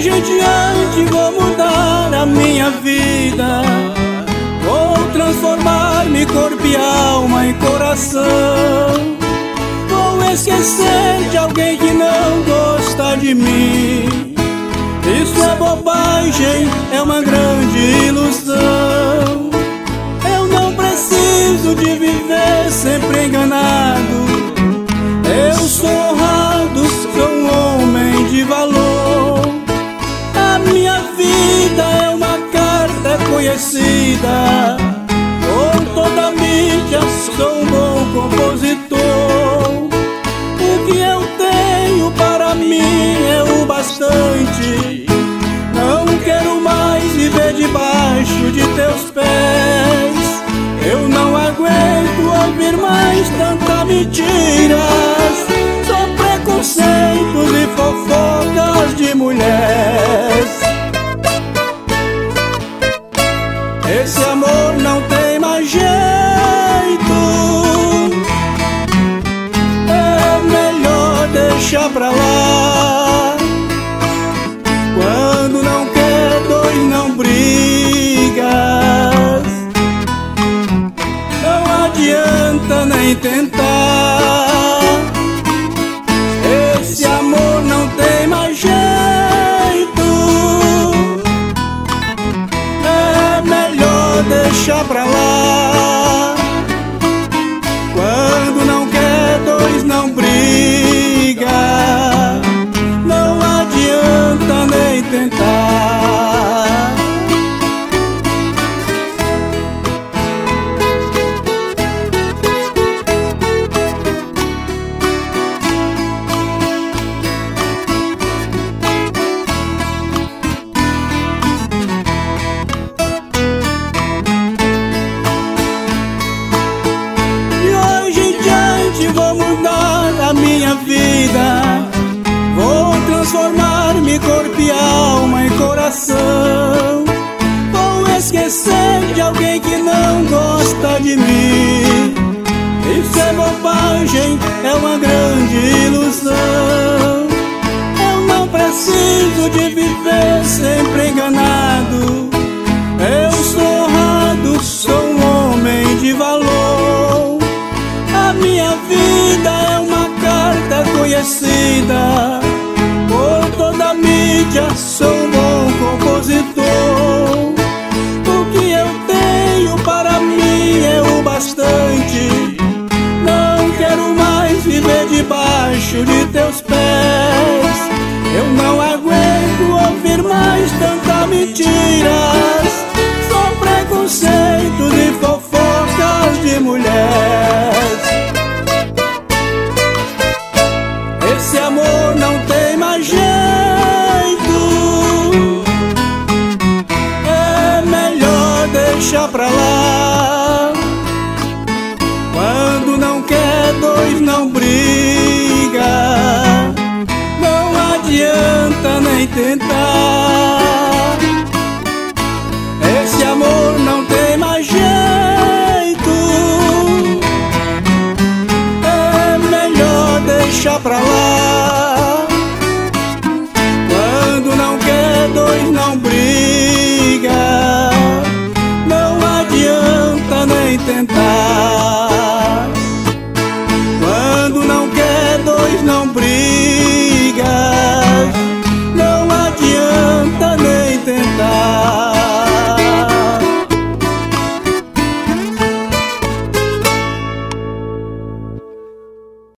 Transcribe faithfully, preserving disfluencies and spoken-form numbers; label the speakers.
Speaker 1: hoje em diante vou mudar a minha vida. Vou transformar-me corpo e alma e coração. Vou esquecer de alguém que não gosta de mim. Isso é bobagem, é uma grande ilusão. Eu não preciso de viver sempre enganado. Eu sou honrado, sou um homem de valor. A minha vida é uma carta conhecida por toda a mídia, sou um bom compositor. O que eu tenho para mim é o bastante. Não quero mais viver debaixo de teus pés. Eu não aguento ouvir mais tanta mentiras, só preconceitos e fofocas de mulheres. Esse amor não tem mais jeito. É melhor deixar pra lá. Quando não quer, dois não brigas. Não adianta nem tentar. Esse amor não tem mais jeito. É melhor deixar pra lá. Quando não quer, dois não briga. Não adianta nem tentar. Vou mudar a minha vida. Vou transformar-me corpo e alma e coração. Vou esquecer de alguém que não gosta de mim. Isso é bobagem, é uma grande ilusão. Eu não preciso de viver sempre enganado. Eu sou honrado, sou um homem de valor. A minha vida é uma carta conhecida por toda a mídia, sou um bom compositor. O que eu tenho para mim é o bastante. Não quero mais viver debaixo de teus pés. Eu não aguento ouvir mais tanta mentiras, só preconceitos e fofocas de mulheres. Esse amor não tem mais jeito. É melhor deixar pra lá. Quando não quer, dois não briga. Não adianta nem tentar. Esse amor não tem mais jeito. É melhor deixar pra lá. Quando não quer, dois não briga. Não adianta nem tentar. Quando não quer, dois não briga.